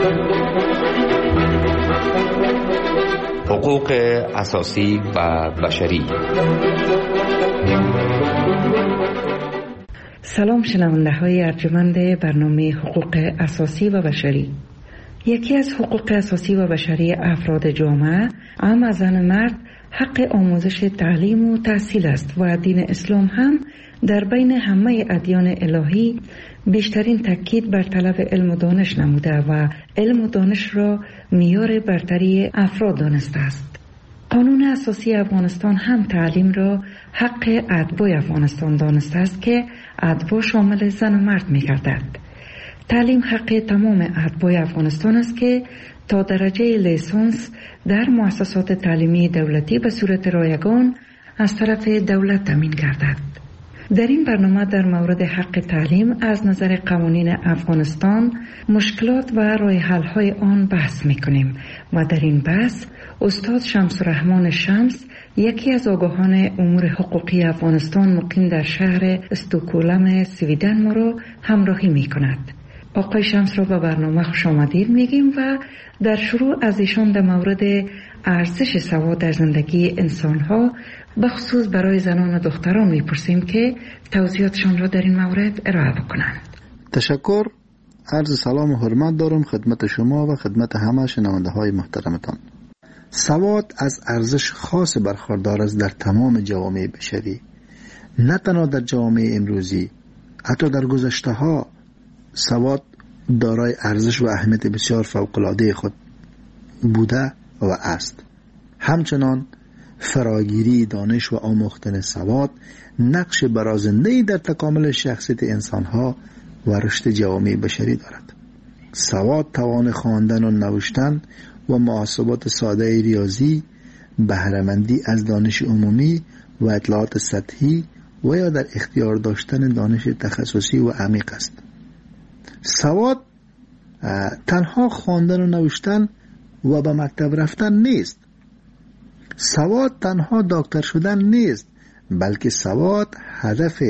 حقوق اساسی و بشری. سلام شنونده های ارجمند برنامه حقوق اساسی و بشری. یکی از حقوق اساسی و بشری افراد جامعه، هم از زن مرد، حق آموزش تعلیم و تحصیل است و دین اسلام هم در بین همه ادیان الهی بیشترین تاکید بر طلب علم و دانش نموده و علم و دانش را معیار برتری افراد دانسته است. قانون اساسی افغانستان هم تعلیم را حق اتباع افغانستان دانسته است که اتباع شامل زن و مرد می گردد. تعلیم حق تمام اتباع افغانستان است که تا درجه لیسانس در مؤسسات تعلیمی دولتی به صورت رایگان از طرف دولت تامین گردد. در این برنامه در مورد حق تعلیم از نظر قوانین افغانستان، مشکلات و راه حل های آن بحث می‌کنیم و در این بحث استاد شمس الرحمن شمس، یکی از آگاهان امور حقوقی افغانستان مقیم در شهر استکهلم سویدن، ما را همراهی می‌کند. آقای شمس را به برنامه خوش آمدید میگیم و در شروع از ایشان در مورد ارزش سواد در زندگی انسان‌ها به خصوص برای زنان و دختران میپرسیم که توضیحاتشان را در این مورد ارائه بکنند. تشکر. عرض سلام و حرمت دارم خدمت شما و خدمت همه شنونده های محترمتان. سواد از ارزش خاص برخوردار است در تمام جوامع بشری، نه تنها در جوامع امروزی، حتی در گذشته ها سواد دارای ارزش و اهمیت بسیار فوق‌العاده خود بوده و است. همچنان فراگیری دانش و آموختن سواد نقش برازنده‌ای در تکامل شخصیت انسانها و رشد جوامع بشری دارد. سواد توان خواندن و نوشتن و محاسبات ساده ریاضی، بهره‌مندی از دانش عمومی و اطلاعات سطحی و یا در اختیار داشتن دانش تخصصی و عمیق است. سواد تنها خواندن و نوشتن و به مکتب رفتن نیست. سواد تنها دکتر شدن نیست، بلکه سواد هدف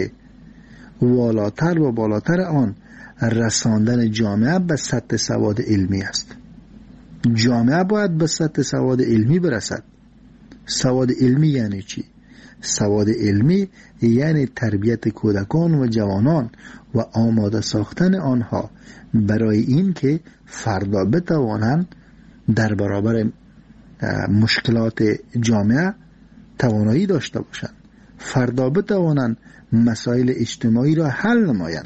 والاتر و بالاتر آن رساندن جامعه به سطح سواد علمی است. جامعه باید به سطح سواد علمی برسد. سواد علمی یعنی چی؟ سواد علمی یعنی تربیت کودکان و جوانان و آماده ساختن آنها برای این که فردا بتوانند در برابر مشکلات جامعه توانایی داشته باشند، فردا بتوانند مسائل اجتماعی را حل نمایند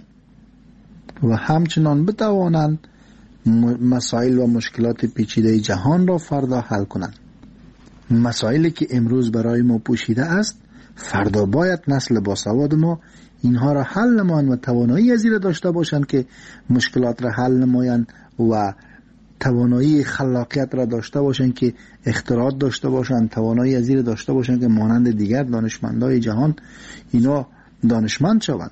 و همچنان بتوانند مسائل و مشکلات پیچیده جهان را فردا حل کنند. مسائلی که امروز برای ما پوشیده است، فردا باید نسل باسواد ما اینها را حل نمایند و توانایی از این داشته باشند که مشکلات را حل نمایند و توانایی خلاقیت را داشته باشند که اختراعات داشته باشند، توانایی از این داشته باشند که مانند دیگر دانشمندای جهان اینا دانشمند شوند.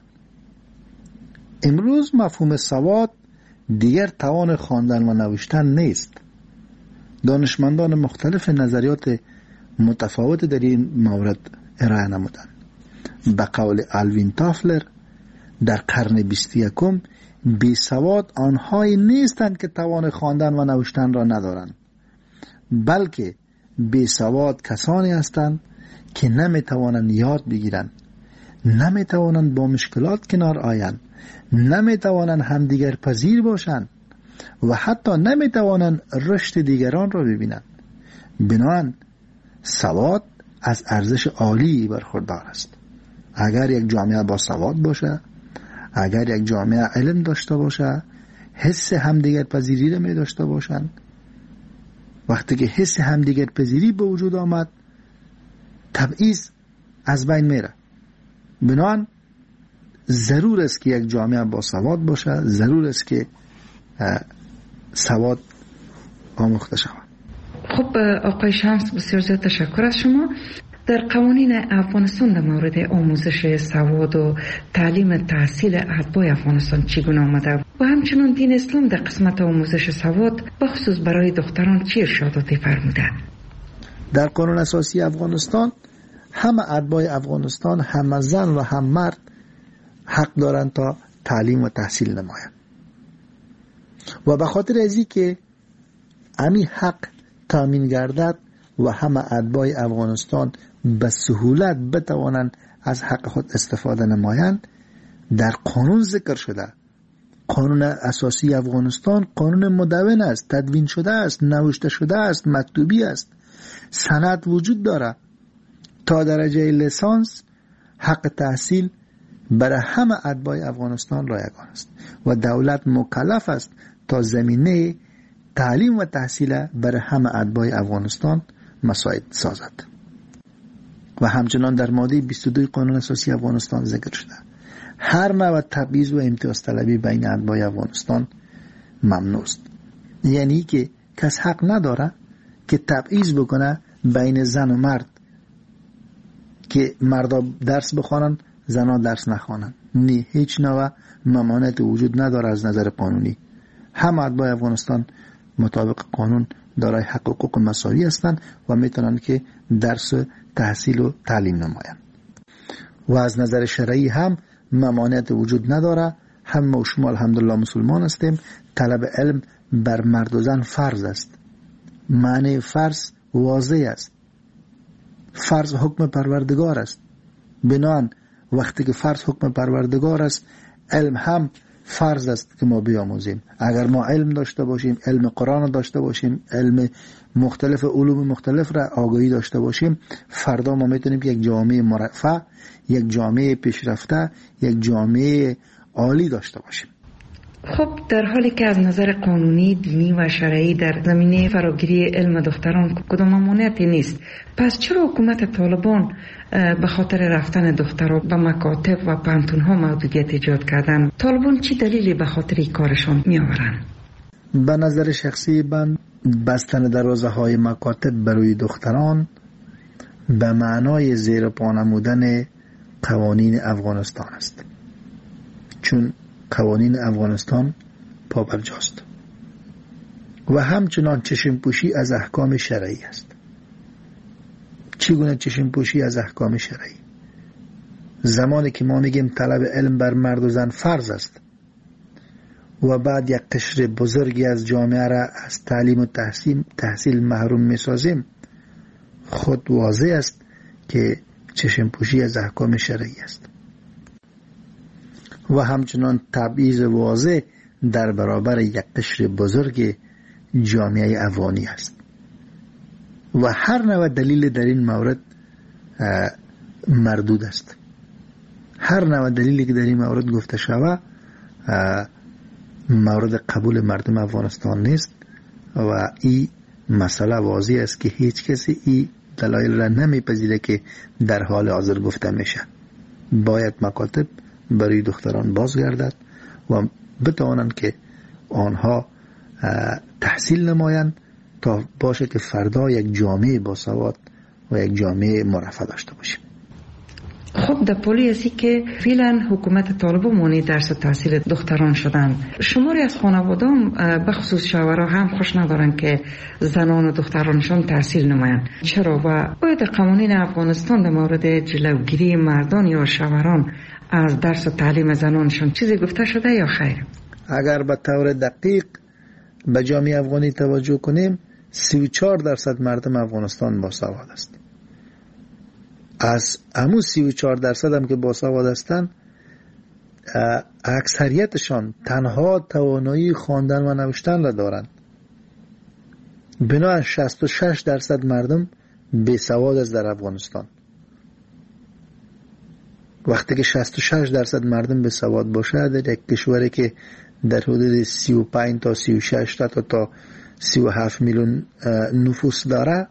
امروز مفهوم سواد دیگر توان خواندن و نوشتن نیست. دانشمندان مختلف نظریات متفاوت در این مورد ارائه نمودند. به قول آلوین تافلر در قرن 21 بی سواد آنهایی نیستند که توان خواندن و نوشتن را ندارند، بلکه بی سواد کسانی هستند که نمیتوانند یاد بگیرند، نمیتوانند با مشکلات کنار آیند، نمیتوانند همدیگر پذیر باشند و حتی نمیتوانند رشد دیگران را ببینند. بنابراین سواد از ارزش عالی برخوردار است. اگر یک جامعه با سواد باشه، اگر یک جامعه علم داشته باشه، حس همدیگر پذیری را می داشته باشند، وقتی که حس همدیگر پذیری به وجود آمد، تبعیض از بین میره. بنابراین ضرور است که یک جامعه با سواد باشه، ضرور است که سواد آموخته شود. خب آقای شمس، بسیار زیاد تشکر از شما. در قوانین افغانستان در مورد آموزش سواد و تعلیم تحصیل اتباع افغانستان چگونه آمده و همچنان دین اسلام در قسمت آموزش سواد بخصوص برای دختران چه ارشاداتی فرموده؟ در قانون اساسی افغانستان همه اتباع افغانستان، هم زن و هم مرد، حق دارند تا تعلیم و تحصیل نمایند. و به خاطر ازی که امی حق تامین گردد و همه اتباع افغانستان به سهولت بتوانند از حق خود استفاده نمایند، در قانون ذکر شده. قانون اساسی افغانستان قانون مدون است، تدوین شده است، نوشته شده است، مکتوبی است، سند وجود داره. تا درجه لیسانس حق تحصیل برای همه اتباع افغانستان رایگان است و دولت مکلف است تا زمینه تعلیم و تحصیل برای همه اتباع افغانستان مساعد سازد. و همچنان در ماده 22 قانون اساسی افغانستان ذکر شده هر نوع تبعیض و امتیاز طلبی بین اتباع افغانستان ممنوع است. یعنی که کس حق نداره که تبعیض بکنه بین زن و مرد، که مردا درس بخوانند زنها درس نخوانند. نه، هیچ نوع ممانعت وجود نداره از نظر قانونی. همه اتباع افغانستان مطابق قانون دارای حق و حقوق مساوی هستند و میتونن که درس تحصیل و تعلیم نمایند. و از نظر شرعی هم ممانعت وجود نداره. هم و شما الحمدلله مسلمان هستیم. طلب علم بر مرد و زن فرض است. معنی فرض واضح است. فرض حکم پروردگار است. بنان وقتی که فرض حکم پروردگار است، علم هم فرض است که ما بیاموزیم. اگر ما علم داشته باشیم، علم قرآن داشته باشیم، علم مختلف علوم مختلف را آگاهی داشته باشیم، فردا ما میتونیم که یک جامعه مرفه، یک جامعه پیشرفته، یک جامعه عالی داشته باشیم. خب در حالی که از نظر قانونی، دینی و شرعی در زمینه فراگیری علم دختران کدام ممانعتی نیست، پس چرا حکومت طالبان به خاطر رفتن دختران به مکاتب و پانتون‌ها محدودیت ایجاد کردن؟ طالبان چی دلیلی به خاطر این کارشان می آورن؟ به نظر شخصی من بستن دروازه های مکاتب برای دختران به معنای زیر پا نمودن قوانین افغانستان است، چون قوانین افغانستان پابرجاست و همچنان چشم پوشی از احکام شرعی است. چگونه چشم پوشی از احکام شرعی؟ زمانی که ما میگیم طلب علم بر مرد و زن فرض است و بعد یک قشر بزرگی از جامعه را از تعلیم و تحصیل محروم میسازیم، خود واضح است که چشم پوشی از احکام شرعی است. و همچنان تبعیض واضح در برابر یک قشر بزرگ جامعه افغانی است و هر نوع دلیل در این مورد مردود است. هر نوع دلیلی که در این مورد گفته شود مورد قبول مردم افغانستان نیست و این مسئله واضح است که هیچ کسی این دلایل را نمیپذیره که در حال حاضر گفته میشه. باید مکاتب برای دختران بازگردد و بتوانند که آنها تحصیل نمایند تا باشه که فردا یک جامعه باسواد و یک جامعه مرفه داشته باشیم. خب در پولی هستی که فعلا حکومت طالبان مانع درس و تحصیل دختران شدن، شماری از خانوادان به خصوص شوهرها هم خوش ندارن که زنان و دخترانشان تحصیل نمایند. چرا و آیا در قوانین افغانستان در مورد جلوگیری مردان یا شوهران از درس و تعلیم زنانشان چیزی گفته شده یا خیر؟ اگر به طور دقیق به جامعه افغانی توجه کنیم، 34% مردم افغانستان باسواد است. از همون 34% هم که باسواد هستند، اکثریتشان تنها توانایی خواندن و نوشتن را دارند. بنابراین 66% مردم بیسواد است در افغانستان. وقتی که 66% مردم بیسواد باشه در یک کشوری که در حدود 35 تا 36 تا 37 میلیون نفوس داره،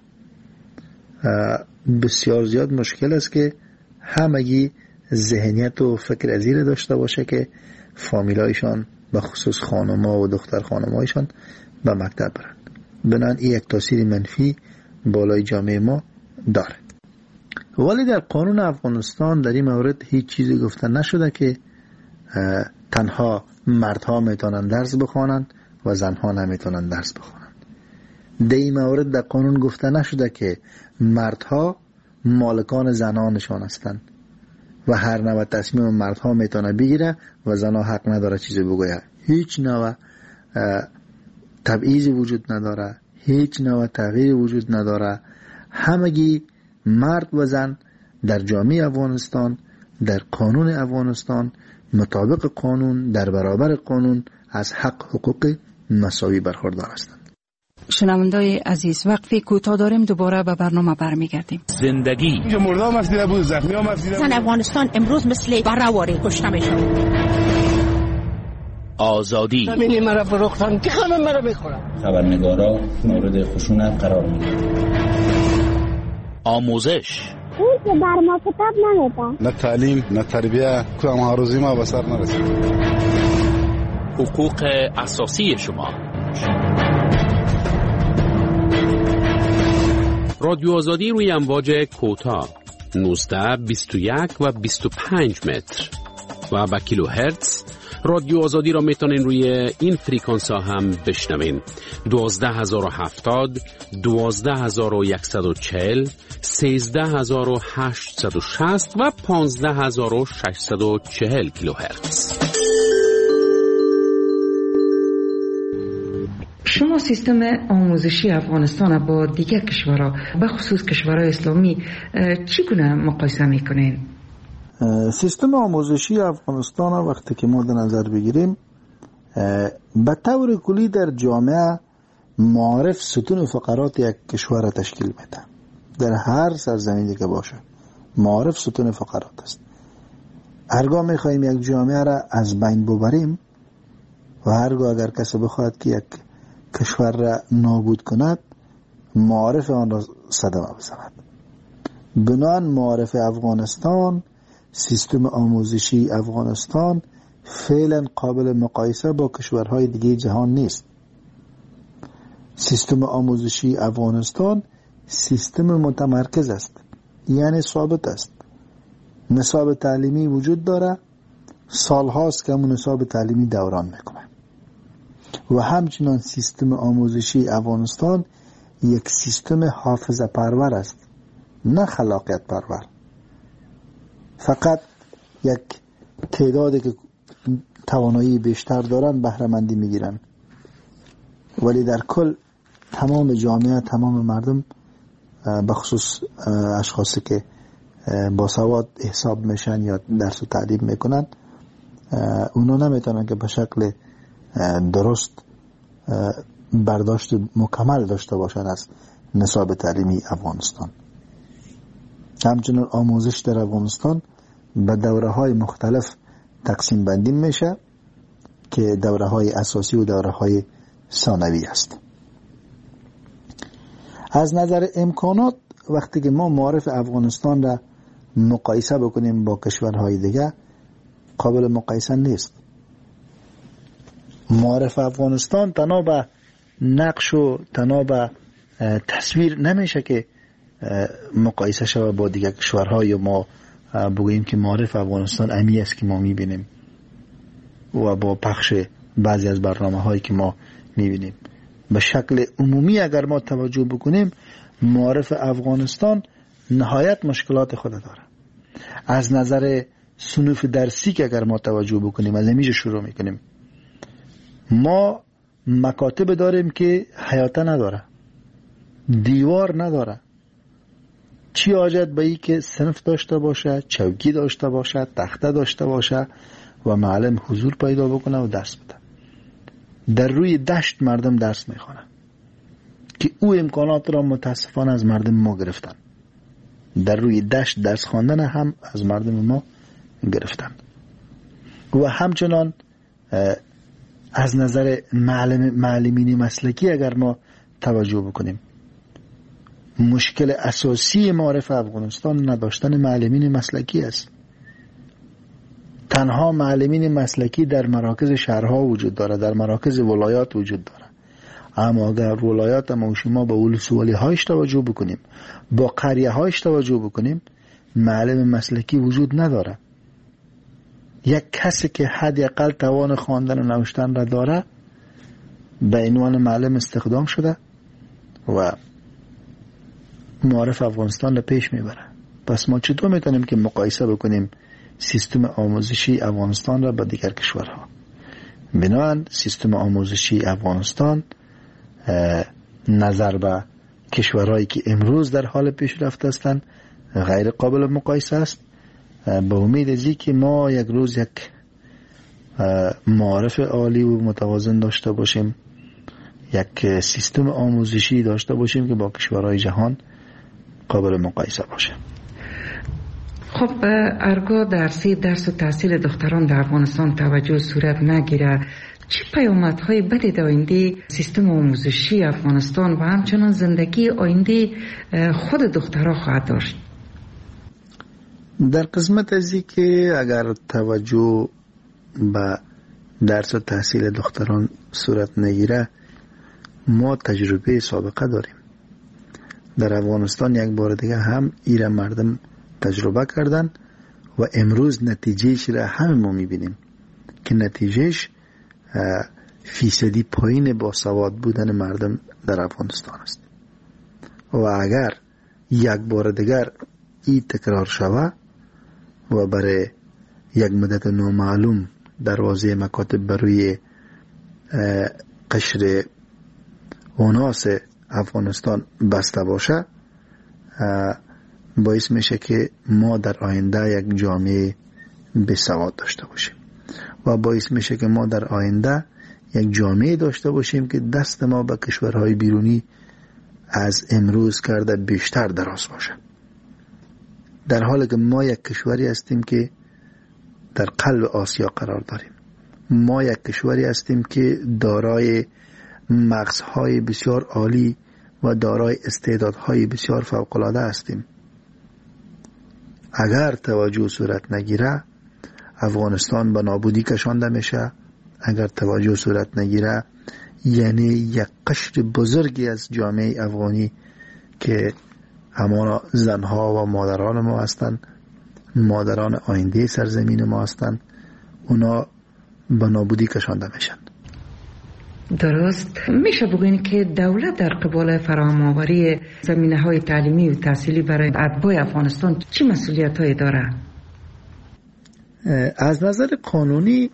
بسیار زیاد مشکل است که همگی ذهنیت و فکر ازیر داشته باشه که فامیلایشان به خصوص خانم‌ها و دختر خانم‌هایشان به مکتب برند. بنابراین این یک تاثیر منفی بالای جامعه ما داره. ولی در قانون افغانستان در این مورد هیچ چیزی گفته نشده که تنها مردها میتونن درس بخوانند و زنها نمیتونن درس بخوانند. در این مورد در قانون گفته نشده که مردها مالکان زنانشان هستند و هر نوع تصمیم مردها میتونه بگیره و زنها حق نداره چیزی بگوید. هیچ نوع تبعیضی وجود نداره، هیچ نوع تغییر وجود نداره. همگی مرد و زن در جامعه افغانستان، در قانون افغانستان، مطابق قانون، در برابر قانون از حقوق مساوی برخوردار هستند. شنوندای عزیز، وقفی کوتاه داریم، دوباره به برنامه برمیگردیم. زندگی مردم افسیده بود، زخمی هم افسیده بود. زن افغانستان امروز مثل بره‌واره کشته میشن. آزادی زمین مرا فروختن، که همه مرا میخورن. خبرنگارا مورد خشونت قرار میگیرند. آموزش اون که بر ما کتاب نمیده، نه تعلیم نه تربیه، کدام هاروزی ما به سر نرسید. حقوق اساسی شما. رادیو آزادی روی امواج کوتاه 19 21 و 25 متر و با کیلو هرتز. رادیو آزادی را میتونین روی این فریکانس ها هم بشنوین: 12070 12140 13860 و 15640 کیلو هرتز. شما سیستم آموزشی افغانستان با دیگر کشورها، به خصوص کشورهای اسلامی، چگونه مقایسه میکنین؟ سیستم آموزشی افغانستان وقتی که ما در نظر بگیریم، به طور کلی در جامعه معارف ستون فقرات یک کشور تشکیل میده. در هر سرزمینی که باشه معارف ستون فقرات است. هرگاه میخواهیم یک جامعه را از بین ببریم و هرگاه اگر کسی بخواهد که یک کشور را نابود کند، معارف آن را صدمه بزند. بنان معارف افغانستان، سیستم آموزشی افغانستان فعلا قابل مقایسه با کشورهای دیگه جهان نیست. سیستم آموزشی افغانستان سیستم متمرکز است، یعنی ثابت است. نصاب تعلیمی وجود داره، سالهاست که همون نصاب تعلیمی دوران میکنه. و همچنان سیستم آموزشی افغانستان یک سیستم حافظه پرور است، نه خلاقیت پرور. فقط یک تعدادی که توانایی بیشتر دارن بهره مندی میگیرن، ولی در کل تمام جامعه، تمام مردم، بخصوص اشخاصی که با سواد حساب میشن یا درس و تعلیم میکنن، اونا نمیتونن که به شکل درست برداشت مکمل داشته باشن از نصاب تعلیمی افغانستان. همچنین آموزش در افغانستان به دوره های مختلف تقسیم بندی میشه که دوره های اساسی و دوره های ثانوی است. از نظر امکانات وقتی که ما معارف افغانستان را مقایسه بکنیم با کشورهای دیگه، قابل مقایسه نیست. معارف افغانستان تنها به نقش و تنها به تصویر نمیشه که مقایسه شده با دیگر کشورها، یا ما بگوییم که معارف افغانستان امی است که ما میبینیم و با پخش بعضی از برنامه هایی که ما میبینیم. به شکل عمومی اگر ما توجه بکنیم، معارف افغانستان نهایت مشکلات خود داره. از نظر صنوف درسی که اگر ما توجه بکنیم، از همیشه شروع میکنیم، ما مکاتب داریم که حیاته نداره، دیوار نداره. چی حاجت به این که صنف داشته باشه، چوکی داشته باشه، تخته داشته باشه و معلم حضور پیدا بکنه و درس بده. در روی دشت مردم درس میخوانن که او امکانات را متاسفانه از مردم ما گرفتن. در روی دشت درس خواندن هم از مردم ما گرفتن. و همچنان از نظر معلمین مسلکی اگر ما توجه بکنیم، مشکل اساسی معارف افغانستان نداشتن معلمین مسلکی است. تنها معلمین مسلکی در مراکز شهرها وجود داره، در مراکز ولایات وجود داره. اما اگر ولایات ما شما با ولسوالی هایش توجه بکنیم، با قریه هایش توجه بکنیم، معلم مسلکی وجود نداره. یک کسی که حداقل توان خواندن و نوشتن را داره به عنوان معلم استخدام شده و معارف افغانستان را پیش میبره. پس ما چطور میتونیم که مقایسه بکنیم سیستم آموزشی افغانستان را با دیگر کشورها؟ بنابراین سیستم آموزشی افغانستان نظر به کشورهایی که امروز در حال پیشرفت هستند غیر قابل مقایسه است. به امید از که ما یک روز یک معارف عالی و متوازن داشته باشیم، یک سیستم آموزشی داشته باشیم که با کشورهای جهان قابل مقایسه باشه. خب ارگاه درس و تحصیل دختران در افغانستان توجه صورت نگیره، چه پیامدهای بدی در آینده سیستم آموزشی افغانستان و همچنان زندگی آینده خود دخترها خواهد داشت؟ در قسمت ازی که اگر توجه به درس و تحصیل دختران صورت نگیره، ما تجربه سابقه داریم. در افغانستان یک بار دیگه هم ایره مردم تجربه کردن و امروز نتیجهش را همه ما میبینیم که نتیجهش فیصدی پایین با سواد بودن مردم در افغانستان است. و اگر یک بار دیگر این تکرار شوه و برای یک مدت نامعلوم دروازه مکاتب بروی قشر اوناس افغانستان بسته باشه، باعث میشه که ما در آینده یک جامعه بسواد داشته باشیم و باعث میشه که ما در آینده یک جامعه داشته باشیم که دست ما به کشورهای بیرونی از امروز کرده بیشتر دراز باشه، در حالی که ما یک کشوری هستیم که در قلب آسیا قرار داریم. ما یک کشوری هستیم که دارای مغزهای بسیار عالی و دارای استعدادهای بسیار فوق‌العاده هستیم. اگر توجه صورت نگیره افغانستان به نابودی کشانده میشه. اگر توجه صورت نگیره یعنی یک قشر بزرگی از جامعه افغانی که همان زنها و مادران ما هستند، مادران آینده سرزمین ما هستند، اونا به نابودی کشانده میشن. درست. میشه بگوین که دولت در قبال فراهم آوری زمینه‌های تعلیمی و تحصیلی برای اتباع افغانستان چه مسئولیت‌هایی داره؟ از نظر قانونی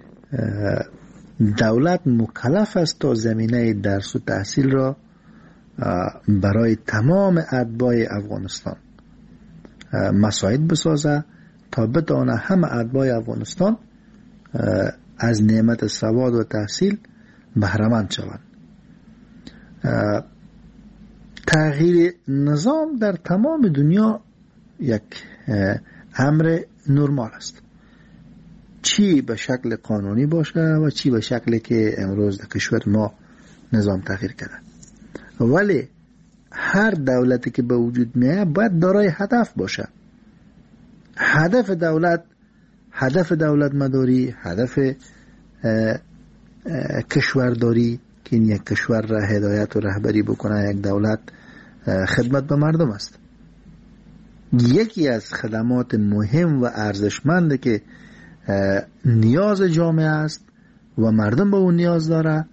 دولت مکلف است تا زمینه درس و تحصیل را برای تمام اتباع افغانستان مساعد بسازه تا بتونه همه اتباع افغانستان از نعمت سواد و تحصیل بهره‌مند شوند. تغییر نظام در تمام دنیا یک امر نرمال است، چی به شکل قانونی باشه و چی به شکلی که امروز در کشور ما نظام تغییر کرده. ولی هر دولتی که به وجود میاد باید دارای هدف باشه. هدف دولت مداری، هدف کشورداری که این یک کشور را هدایت و رهبری بکنه، یک دولت خدمت به مردم است. یکی از خدمات مهم و ارزشمند که نیاز جامعه است و مردم به اون نیاز داره،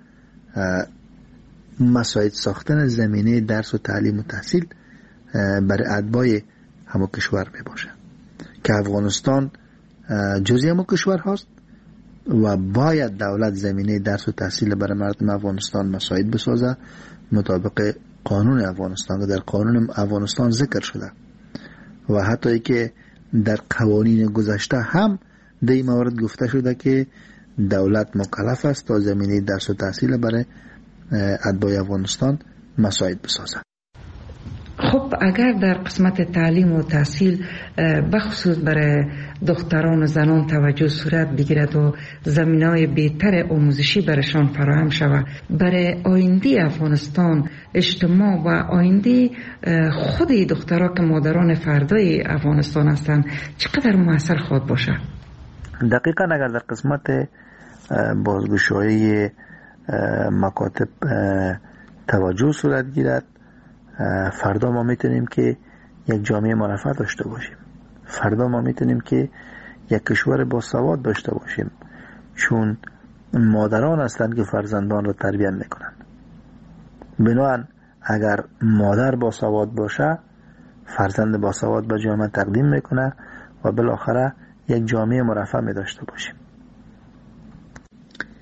مساعد ساختن زمینه درس و تعلیم و تحصیل برای اتباع همه کشور می باشه که افغانستان جزئی همه کشور هست و باید دولت زمینه درس و تحصیل برای مردم افغانستان مساعد بسازه مطابق قانون افغانستان که در قانون افغانستان ذکر شده و حتی ای که در قوانین گذشته هم در این مورد گفته شده که دولت مکلف است تا زمینه درس و تحصیل برای اتباع افغانستان مساعد بسازه. خب اگر در قسمت تعلیم و تحصیل بخصوص برای دختران و زنان توجه صورت بگیرد و زمینه‌های بهتر آموزشی برایشان فراهم شود، برای آینده افغانستان، اجتماع و آینده خود دخترها که مادران فردای افغانستان هستند چقدر مؤثر خواهد باشه؟ دقیقاً اگر در قسمت بازگشایی مکاتب توجه صورت گیرد، فردا ما میتونیم که یک جامعه مرفه داشته باشیم. فردا ما میتونیم که یک کشور با سواد داشته باشیم، چون مادران هستند که فرزندان را تربیت میکنند. بنابراین اگر مادر با سواد باشه، فرزند با سواد به جامعه تقدیم میکنه و بالاخره یک جامعه مرفه می داشته باشیم.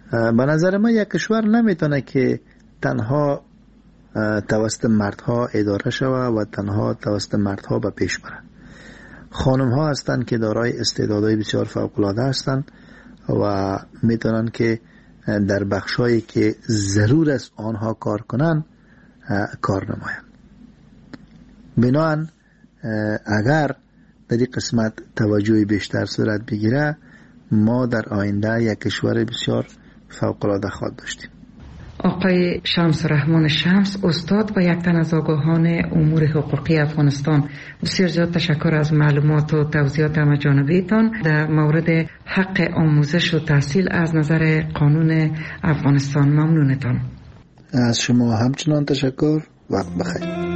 به نظر من یک کشور نمیتونه که تنها توسط مردها اداره شود و تنها توسط مردها به پیش بره. خانم ها هستند که دارای استعدادهای بسیار فوق العاده هستند و میتونن که در بخشایی که ضرور است آنها کار کنن کار نمایند. بنابراین اگر در این قسمت توجه بیشتر صورت بگیره ما در آینده یک کشور بسیار فوق العاده خواهد داشتیم. آقای شمس رحمان شمس، استاد و یک تن از آگاهان امور حقوقی افغانستان، بسیار زیاد تشکر از معلومات و توضیحات همه‌جانبه‌تان در مورد حق آموزش و تحصیل از نظر قانون افغانستان. ممنونتان. از شما همچنان تشکر. وقت بخیر.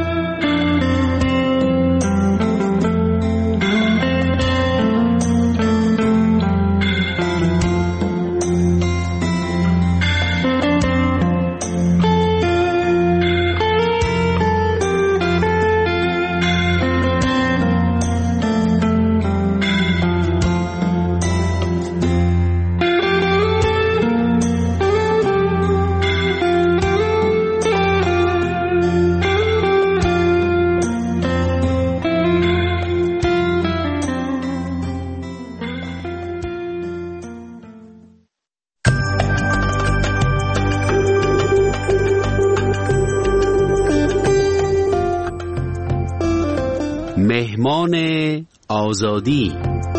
مهمان آزادی.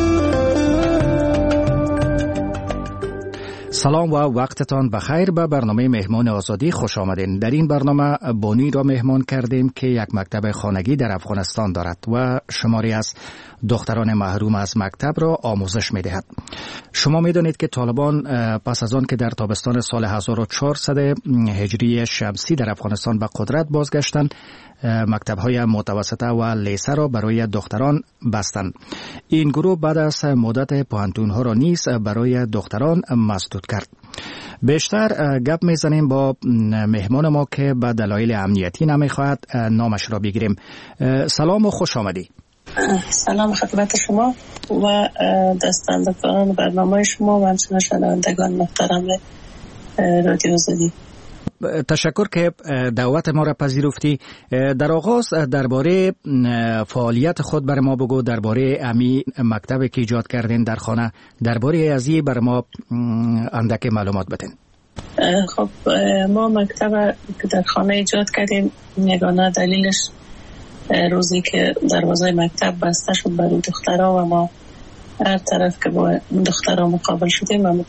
سلام و وقتتان بخیر. به برنامه مهمان آزادی خوش آمدین. در این برنامه بانی را مهمان کردیم که یک مکتب خانگی در افغانستان دارد و شماری از دختران محروم از مکتب را آموزش می دهد. شما می دانید که طالبان پس از آن که در تابستان سال 1400 هجری شمسی در افغانستان به قدرت بازگشتند، مکتب‌های متوسطه و لیسه را برای دختران بستند. این گروه بعد از مدت پوهنتون‌ها را نیز برای دختران مسدود کرد. بیشتر گپ میزنیم با مهمان ما که به دلایل امنیتی نمیخواهد نامش را بگیریم. سلام و خوش آمدی. سلام خدمت شما و دستندگان برنامه شما و همچنین شنوندگان محترم رادیو آزادی. تشکر که دعوت ما را پذیرفتی. در آغاز درباره فعالیت خود بر ما بگو، درباره امی مکتبی که ایجاد کردین در خانه، درباره ازی بر ما اندک معلومات بدین. خب ما مکتب که در خانه ایجاد کردیم، یگانه دلیلش روزی که دروازه مکتب بسته شد برای دخترها و ما هر طرف که با دخترها مقابل شدیم و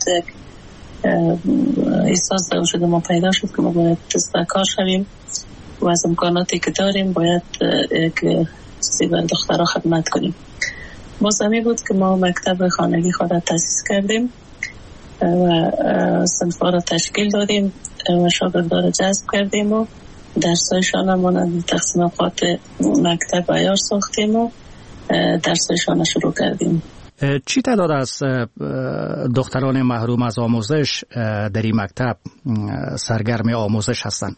احساس دارم شده ما پیدا شد که ما باید دست به کار شویم و از امکاناتی که داریم باید که چیزی بر دخترها خدمت کنیم. موضوعی بود که ما مکتب خانگی خود را تأسیس کردیم و صنف‌ها را تشکیل دادیم و شاگردان را جذب کردیم و درسایشان را مانند تقسیم اوقات مکتب عیار ساختیم و درسایشان را شروع کردیم. چی تعداد از دختران محروم از آموزش در این مکتب سرگرم آموزش هستند؟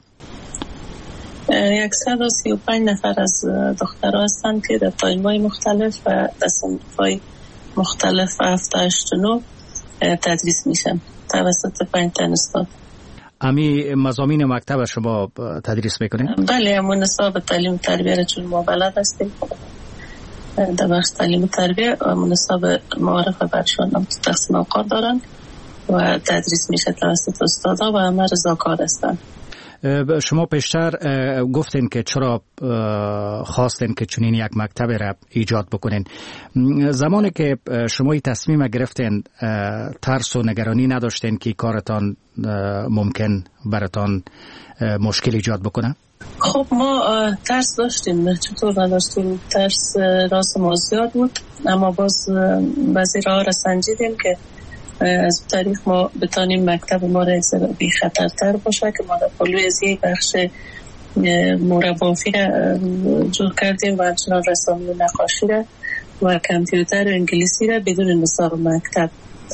135 نفر از دخترها هستند که در تایم‌های مختلف و در صنف‌های مختلف 7-8-9 تدریس میشن توسط 5 تن استاد. امی مضامین مکتب شما تدریس میکنین؟ بله، همون نصاب تعلیم تربیه را چون ما بلد هستیم در بخش تعلیم تربیه و نصاب معارف برشان هم تقسیم اوقات دارن و تدریس میشه توسط استادا و همه رضاکار هستن. شما پیشتر گفتین که چرا خواستین که چنین یک مکتب را ایجاد بکنین. زمانی که شما این تصمیم گرفتین ترس و نگرانی نداشتین که کارتان ممکن براتان مشکل ایجاد بکنه؟ خب ما ترس داشتیم، چطور نداشتیم؟ ترس راست ما زیاد بود، اما باز بعضی راه را سنجیدیم که از طریق ما بتانیم مکتب ما را بی خطرتر باشه که ما در پلوی از یک بخش مربافی را جور کردیم و همچنان رسانه نقاشی را و کامپیوتر و انگلیسی را بدون نصاب مکتب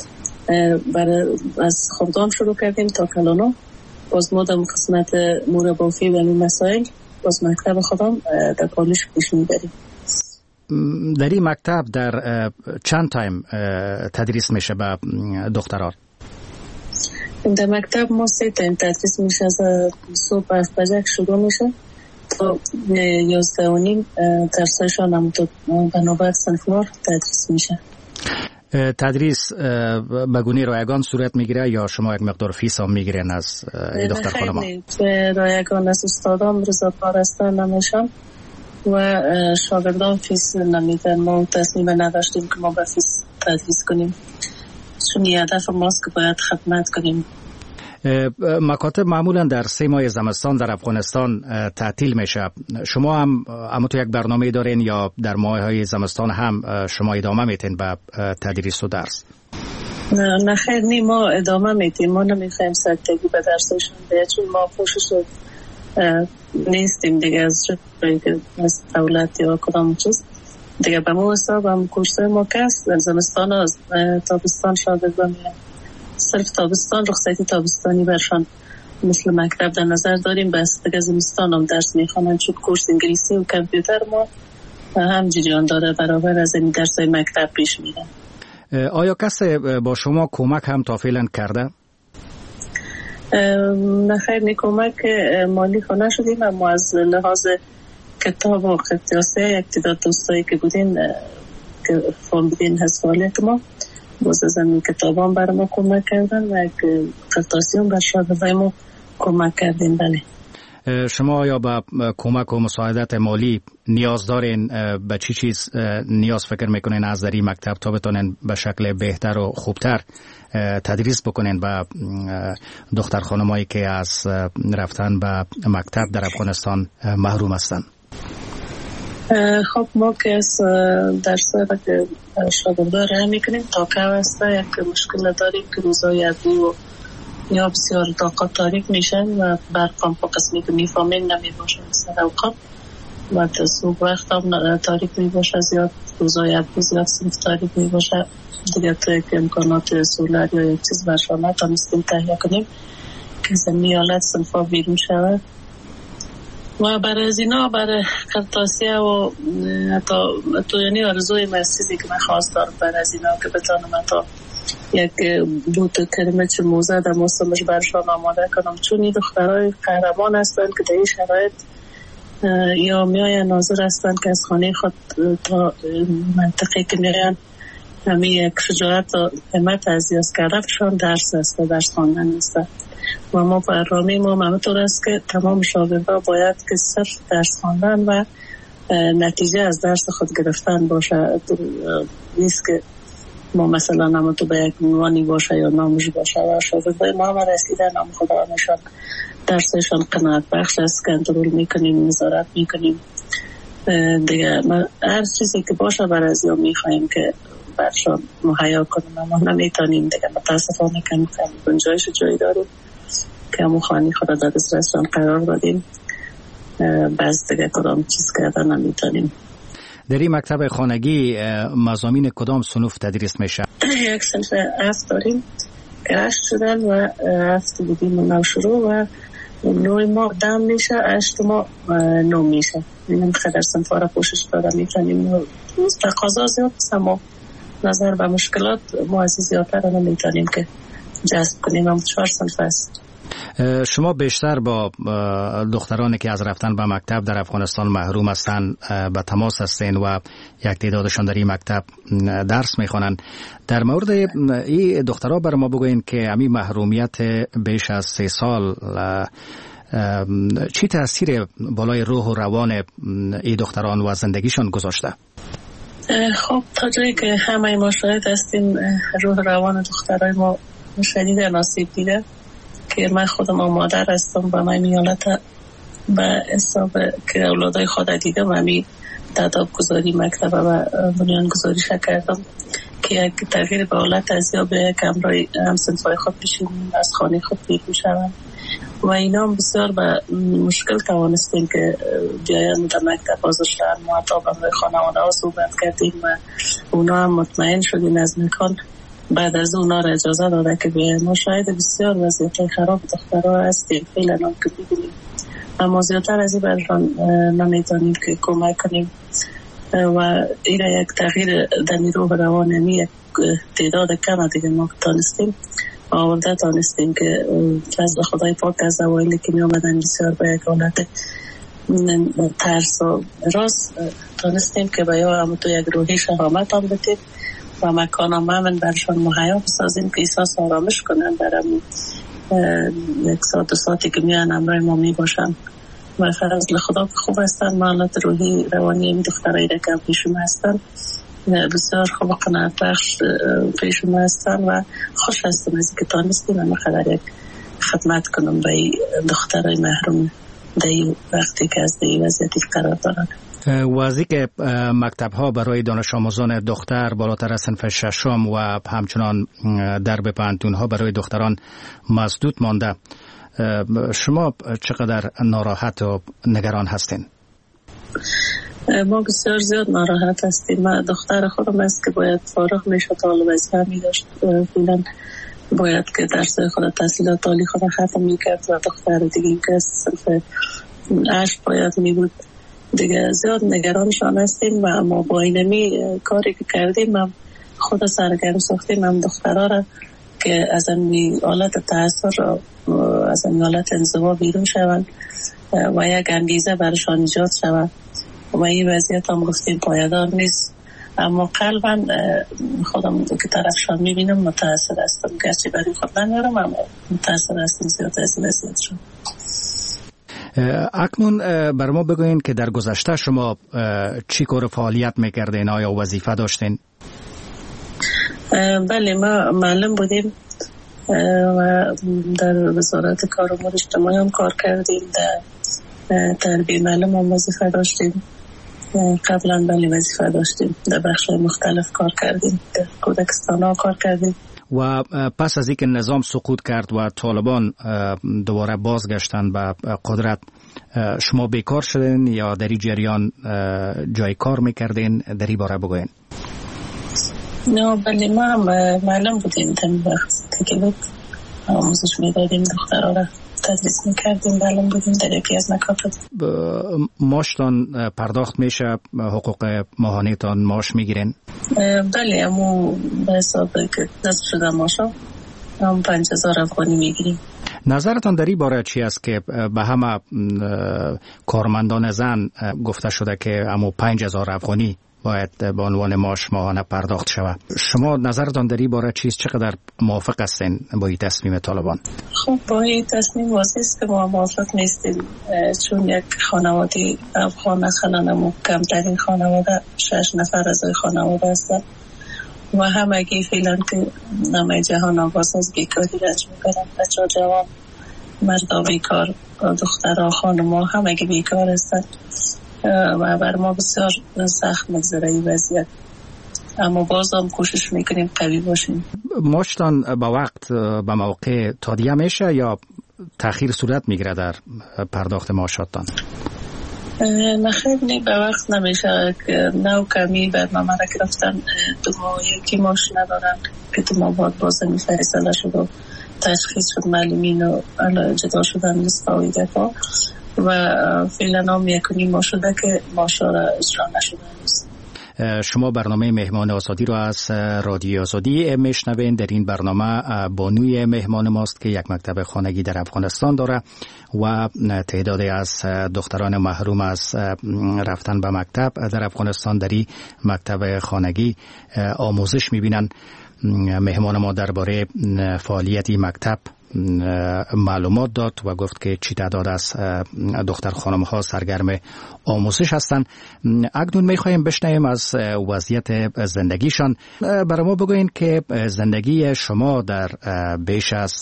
از خردان شروع کردیم تا کلانو. باز ما در قسمت مربافی و این مسائل باز مکتب خودم در پالش پیش میبریم. در این مکتب در چند تایم تدریس میشه به دختران؟ در مکتب ما 3 تایم تدریس میشه. از صبح 7 بجه شروع میشه تا 11:30 درسایشان هم بنابرای صنفوار تدریس میشه. تدریس به گونه رایگان صورت میگیره یا شما یک مقدار فیس هم میگیرین از دختر خانما؟ به رایگان از استادان رضاکار هستن نمیشن و شاگردان فیس نمیدن. ما تصمیم نداشتیم که ما به فیس تدریس کنیم چون هدف ماست که باید خدمت کنیم. مکاتب معمولا در 3 ماه زمستان در افغانستان تعطیل میشه. شما هم اما تو یک برنامه دارین یا در ماه‌های زمستان هم شما ادامه میتین به تدریس و درس؟ نه خیر نی، ما ادامه میتیم. ما نمیخوایم سرتگی به درسشون بیاد چون ما پوشش نیستیم دیگه از جایی که از دولت یا کدام چیز دیگه. به ما حساب هم کورسای ما کس در زمستان از تابستان شاگردان میرن. صرف تابستان رخصتی تابستانی برشان مثل مکتب در نظر داریم. بس دیگه زمستان هم درس میخوانن چون کورس انگلیسی و کامپیوتر ما هم جریان داره برابر از این درسای مکتب پیش میره. آیا کسی با شما کمک هم تا فعلا کرده؟ نه خیر نی، کمک مالی خونه شدیم اما از لحاظ کتاب و قطعاسه یک تعداد دوستایی که بودین که فهمیدین حسوالیت ما باز از این کتاب هم برای ما کمک کردن و یک قطعاسی هم بر شاگردای ما کمک کردین. بله. شما آیا به کمک و مساعدت مالی نیاز دارین؟ به چی چیز نیاز فکر میکنین از در این مکتب تا بتونین به شکل بهتر و خوبتر تدریس بکنین به دختر خانمایی که از رفتن به مکتب در افغانستان محروم هستن؟ خب ما که از درسایی که شاگردان راه میکنیم تا که هسته یک مشکل داریم که روزای ابری و یا بسیار طاقت تاریک میشن و برقام په قسمی که میفهمین نمیباشه مثل اوقات و صبح وقت هم تاریک میباشه زیاد، روزای ابری زیاد صنف تاریک میباشه دیگه. تو یک امکانات سولر یا یک چیز برشان نتانستیم تهیه کنیم که زمینی حالت صنفا بیرون شود و برای از اینا برای قرطاسیه و تو یعنی آرزوی مسیزی که من خواست دارم برای از اینا که بتانم تا یک بوت کلمه چه موزه در موسمش برشان آماده کنم چون این دخترهای قهرمان هستن که در این شرایط یا میای ناظر هستن که از خانه خود تا منطقه که میرن همین یک شجاعت و همت از یاز کردفشان درس هست، درس خواندن نیست و ما برنامه ما همطور است که تمام شاگردها باید که صرف درس خواندن و نتیجه از درس خود گرفتن باشه. نیست که ما مثلا نام تو به یک عنوانی باشه یا نامش باشه و شاگردای ما هم رسیدن نام خدا نشان درسشان قناعت بخش است، کنترل میکنیم، نظارت میکنیم دیگه. هر چیزی که باشه بر از یا میخواییم که برشان مهیا کنیم اما نمیتونیم دیگه. متاسفانه کم گنجایش جایی داریم که همون خانی خدا در دسترسشان قرار دادیم بس دیگه کدام چیز کردن نمیتونیم. در این مکتب خانگی مضامین کدام صنف تدریس میشه؟ یک صنف 7 داریم که 8 شدن و 7 بودیم نو شروع و 9 ما دم میشه، 8 ما 9 میشه. این خدر صنفا را پوشش دادن میتونیم. تقاضا زیاد است اما نظر به مشکلات ما از زیادتر را نمیتونیم که جذب کنیم. هم 4 صنف است. شما بیشتر با دخترانی که از رفتن به مکتب در افغانستان محروم هستند به تماس هستین و یک تعدادشان در این مکتب درس میخوانند. در مورد این دخترها بر ما بگوین که همین محرومیت بیش از 3 سال چی تاثیر بالای روح و روان این دختران و زندگیشان گذاشته؟ خب تا جایی که همه ما شاهد هستیم روح روان دخترای ما شدید آسیب دیده که من خودم مادر هستم و من میالت به حساب که اولادای خود دیدم و می تداب گذاری مکتب و بنیان گذاری کردم که یک تغییر به حالت از یا به کمرای همسنفای خود بشیم از خانه خود بیرون شوند و اینا هم بسیار به مشکل توانستیم که بیاین در مکتب حاضر شدن. ما حتی به خانواده ها صحبت کردیم و اونا هم مطمئن شدیم از مکان بعد از اونا را اجازه داده که بیاین. ما شاید بسیار وضعیت خراب دخترها هستیم فعلا هم که بگیریم اما زیادتر از این برشان نمیتونیم که کمک کنیم و این یک تغییر در نیرو روانمی یک تعداد کم دیگه ما تانستیم آورده دانستیم که فضل خدای پاک از اوایلی که می آمدن بسیار به یک حالت ترس و راست دانستیم که باید هم تو یک روحی شهامت هم بتیم و مکان هم همین برشان مهیا بسازیم که احساس آرامش کنن برم یک ساعت دو ساعتی که میان امرای ما می باشن و فضل خدا که خوب هستن. معلومات روحی روانی این دخترایی را که پیشون هستن بسیار خوب قناعت بخش پیشون هستن و خوش هستم از که تانستیم و مقدر یک خدمت کنم به دخترای محروم در وقتی که از در وضعیتی قرار دارن. وضعی که مکتب ها برای دانش آموزان دختر بالاتر از صنف ششم و همچنان درب پانتون ها برای دختران مسدود مانده، شما چقدر ناراحت و نگران هستین؟ ما بسیار زیاد ناراحت هستیم. من دختر خودم است که باید فارغ میشه طالب وظیفه می داشت، فعلا باید که درس خود تحصیلات عالی خود ختم میکرد و دختر دیگه که صرف عشق باید می بود دیگه. زیاد نگرانشان هستیم و ما با اینمی کاری که کردیم هم خود سرگرم ساختیم هم دخترها را که از این حالت تأثیر از این حالت انزوا بیرون شوند و یک انگیزه برشان ایجاد شود و این وضعیت هم گفتیم پایدار نیست، اما قلبا خودم که طرفشان میبینم متأثر هستم، گرچه برای خود نمیارم اما متأثر هستم زیاد از این وضعیتشون. اکنون بر ما بگوین که در گذشته شما چی کار فعالیت میکردین؟ آیا وظیفه داشتین؟ بله، ما معلم بودیم و در وزارت کار امور اجتماعی هم کار کردیم، در تربیه معلم هم وظیفه داشتیم، قبلا بله وظیفه داشتیم، در بخش‌های مختلف کار کردیم، در کودکستان ها کار کردیم. و پس از اینکه نظام سقوط کرد و طالبان دوباره بازگشتن به قدرت، شما بیکار شدین یا در این جریان جای کار میکردین؟ در این باره بگوین. نه بله، ما هم معلم بودیم، در وقت که بود آموزش میدادیم، دخترها را تدریس میکردیم، معلم بودیم در یکی از مکاتب. ماشتان پرداخت میشه؟ حقوق ماهانه تان ماش میگیرین؟ بله، امو به حساب که نصف شده ماشا هم 5000 افغانی میگیریم. نظرتان در این باره چی است که به همه کارمندان زن گفته شده که امو 5000 افغانی باید به عنوان معاش ماهانه پرداخت شود؟ شما نظرتان در این باره چیست؟ چقدر موافق هستین با این تصمیم طالبان؟ خب با این تصمیم واضح است که ما موافق نیستیم، چون یک خانواده افغان اصلا کمترین خانواده 6 نفر از خانواده هستند و همگی فعلا که نامه جهان آواز از بیکاری رنج میبرن، بچه ها جوان، مردا بیکار، دخترها خانما همگی بیکار هستند و بر ما بسیار سخت میگذره این وضعیت، اما باز هم کوشش میکنیم قوی باشیم. ماشتان با وقت به موقع تادیه میشه یا تأخیر صورت میگیره در پرداخت معاشاتتان؟ نخیر به وقت نمیشه، نو کمی برنامه را گرفتن 2 ماه یکی معاش ندارن که 2 ماه بعد باز فیصله شد و تشخیص شد معلمین و جدا شدن لیست‌های دفاع و فعلا هم 1.5 ماه شده که معاشا را اجرا نشده است. شما برنامه مهمان آزادی رو از رادیو آزادی میشنوین. در این برنامه بانوی مهمان ماست که یک مکتب خانگی در افغانستان داره و تعدادی از دختران محروم از رفتن به مکتب در افغانستان در این مکتب خانگی آموزش میبینن. مهمان ما درباره فعالیت مکتب معلومات داد و گفت که چی تعداد از دختر خانم ها سرگرم آموزش هستند. اکنون میخوایم بشنویم از وضعیت زندگیشان. برای ما بگوین که زندگی شما در بیش از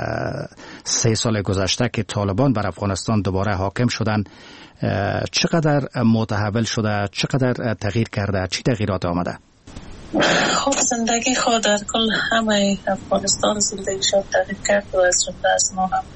3 سال گذشته که طالبان بر افغانستان دوباره حاکم شدن چقدر متحول شده، چقدر تغییر کرده، چی تغییرات آمده؟ خب زندگی خود در کل همه افغانستان زندگی شد تغییر کرد و از جمله از ما هم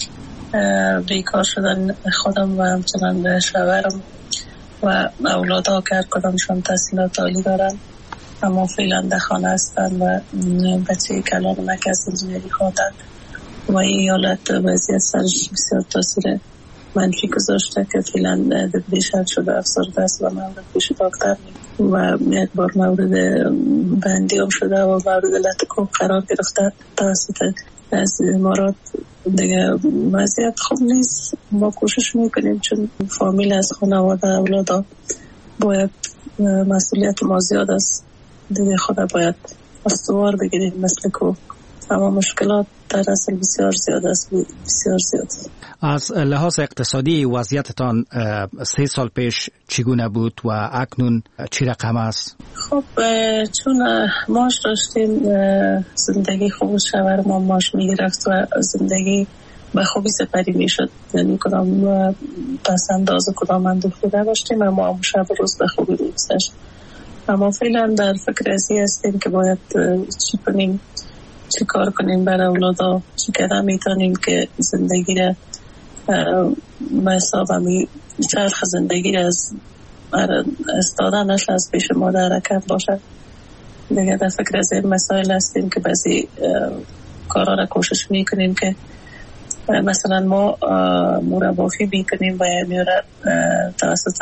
بیکار شدن خودم و همچنان شوهرم و اولادها که هر کدامشان تحصیلات عالی دارن اما فعلا در خانه هستن و بچه کلانمک از انجینری خواندن و این حالت وضعیت سرش بسیار تاثیر منفی گذاشته که فعلا دپریشن شده، افسرده است و مورد پیش دکتر و یک بار مورد بندی هم شده و مورد لطکوب قرار گرفته توسط از امارات. دیگه وضعیت خوب نیست. ما کوشش میکنیم چون فامیل از خانواده اولادا باید مسئولیت ما زیاد است دیگه، خدا باید استوار بگیریم مثل که اما مشکلات در اصل بسیار زیاد است، بسیار زیاد. از لحاظ اقتصادی وضعیتتان 3 سال پیش چگونه بود و اکنون چی رقم است؟ خب چون ماش داشتیم زندگی خوب شور ما ماش میگرفت و زندگی به خوبی سپری میشد، یعنی کدام پس انداز کدام اندوخته داشتیم اما شب روز به خوبی میگذشت. اما فعلا در فکر ازی هستیم که باید چی کنیم، چی کار کنیم برای اولادا، چی قدم میتونیم که زندگی را به حساب همی چرخ زندگی را از استادنش از پیش ما در حرکت باشد. دیگه در فکر از این مسائل هستیم که بعضی کارا را کوشش میکنیم که مثلا ما مربافی میکنیم و میاره توسط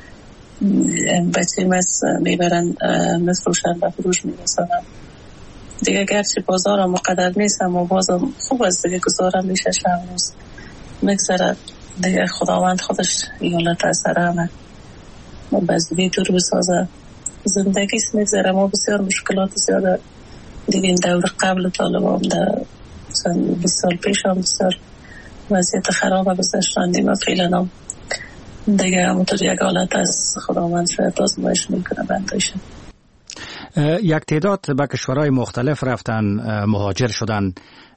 بچه میبرن مفروشن و فروش میرسانن. دیگه گرچه بازار هم مقدر نیست اما بازم خوب است دیگه، گذارم میشه شب روز مگذرد دیگه. خداوند خودش ایالت اثر همه بزدی دور بسازه زندگی است مگذره. ما بسیار مشکلات زیاده دیگه این دور قبل طالب هم در 20 سال پیش هم بسیار وضعیت خراب گذاشتندیم و فعلا هم دیگه همونطور یک حالت از خداوند شاید آزمایش میکنه بندایشه. یک تعداد به کشورهای مختلف رفتن، مهاجر شدن.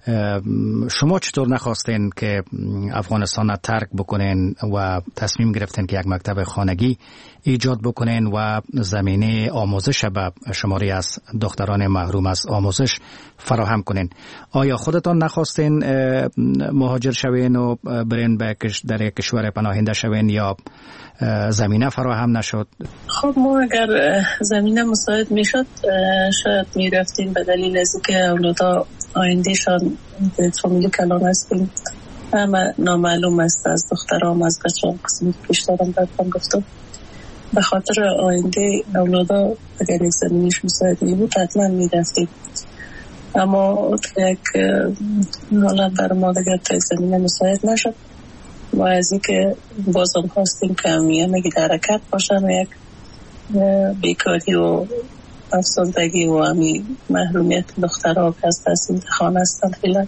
شما چطور نخواستین که افغانستان را ترک بکنین و تصمیم گرفتین که یک مکتب خانگی ایجاد بکنین و زمینه آموزش به شماری از دختران محروم از آموزش فراهم کنین؟ آیا خودتان نخواستین مهاجر شوین و برین در یک کشور پناهنده شوین یا زمینه فراهم نشد؟ خب ما اگر زمینه مساعد میشد شاید میرفتیم، به دلیل از که اولادا آیندهشان به فامیل کلان هستیم اما نامعلوم است از دخترام از بچه‌ام قسمی پیش دارم براتون گفتم. به خاطر آینده اولادا اگر یک زمینش مساعد می بود حتما میرفتیم، اما یک حالت بر ما دیگر تا زمینه مساعد نشد و از این که بازم خواستیم که همه در حرکت باشن و یک بیکاری و افسردگی و همی محرومیت دخترها که از تحصیل خانه هستن فیلن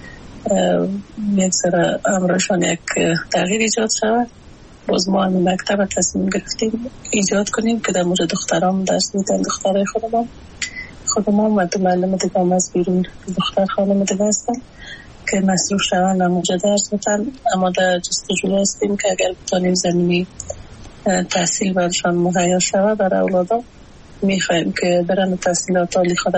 یک سر امرشان یک تغییر ایجاد شود. باز ما همی مکتب تصمیم گرفتیم ایجاد کنیم که در مورد دخترام درس میدن، دخترای خودمان و دو معلم دیگه هم از بیرون دختر خانم دیگه هستن که مصروف شوند و موجه درس میتن. اما در جستجو هستیم که اگر بتانیم زمینی تحصیل برشان مهیا شود برای اولادا میخوایم که برن تحصیلات عالی خود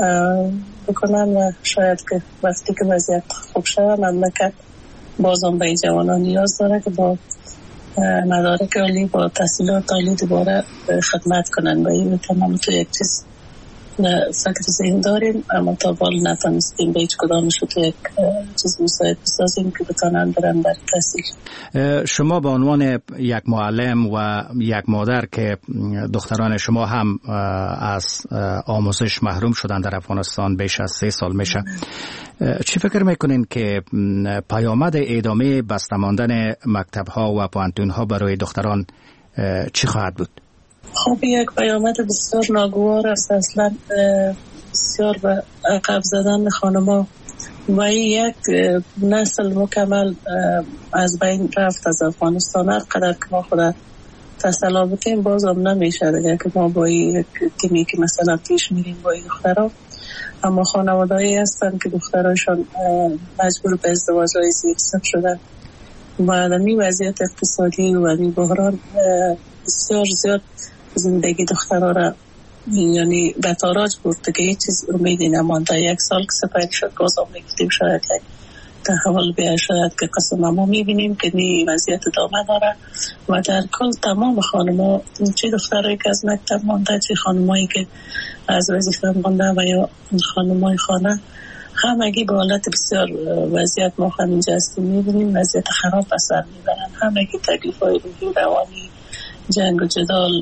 بکنن و شاید که وقتی که وضعیت خوب شود مملکت بازم به این جوانان نیاز داره که با مدارک عالی با تحصیلات عالی دوباره خدمت کنن و این تمام تو یک چیز فکر ذهن داریم اما تا بال نتانستیم به هیچ کدامش تو یک چیز مساعد بسازیم که بتانن برن در تحصیل. شما به عنوان یک معلم و یک مادر که دختران شما هم از آموزش محروم شدن در افغانستان بیش از 3 سال میشه، چی فکر میکنین که پیامد ادامه بسته ماندن مکتب‌ها و پوهنتون‌ها برای دختران چی خواهد بود؟ خب یک پیامد بسیار ناگوار است، اصلا بسیار به عقب زدن خانما و این یک نسل مکمل از بین رفت از افغانستان. هر قدر که ما خود تسلا بتیم بازم نمیشه دیگه که ما با یک تیمی که مثلا پیش میریم با این دخترها، اما خانوادهایی هستن که دخترایشان مجبور به ازدواج‌های زیرسق شدن و آدمی وضعیت اقتصادی و این بحران بسیار زیاد زندگی دخترها را یعنی به تاراج برده که هیچ چیز امیدی نمانده. 1 سال که سپری شد بازم نگفتیم شاید یک تحول بیاید، شاید که قسم ما میبینیم که نی وضعیت ادامه داره و در کل تمام خانم‌ها، چه دخترایی که از مکتب مانده چه خانمایی که از وظیفه مانده و یا خانمای خانه، همگی به حالت بسیار وضعیت ما هم اینجا هستیم میبینیم وضعیت خراب به سر میبرن. همگی تکلیف های روحی روانی، جنگ و جدال،